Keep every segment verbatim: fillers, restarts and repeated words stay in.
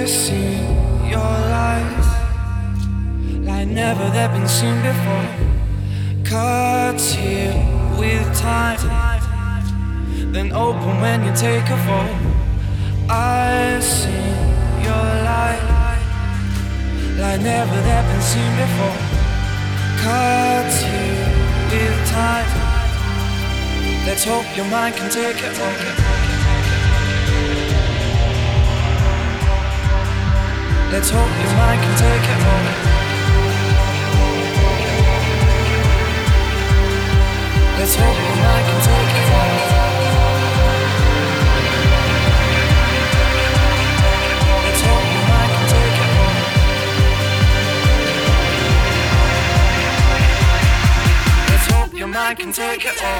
see your lies like never they've been seen before. Cuts here with time, then open when you take a fall. I see your light like never they've been seen before. Cuts here with time. Let's hope your mind can take it all. Let's hope your mind can take it all. Let's hope your mind can take it all. Let's hope your mind can take it all. Let's hope your mind can take it all.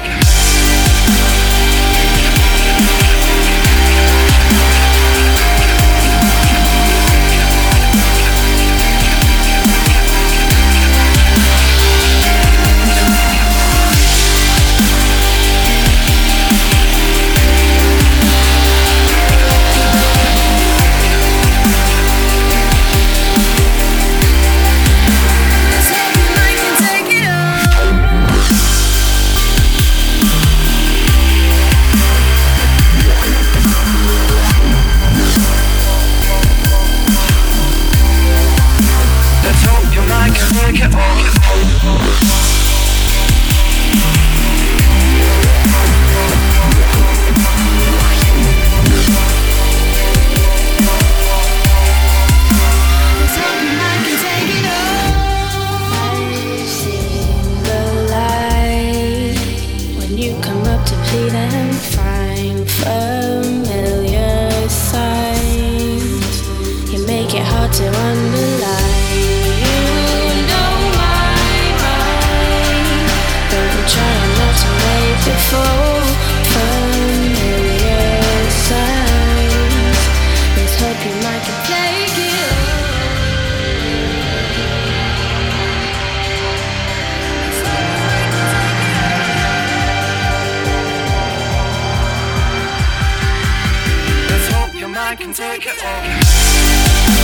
I can take it all.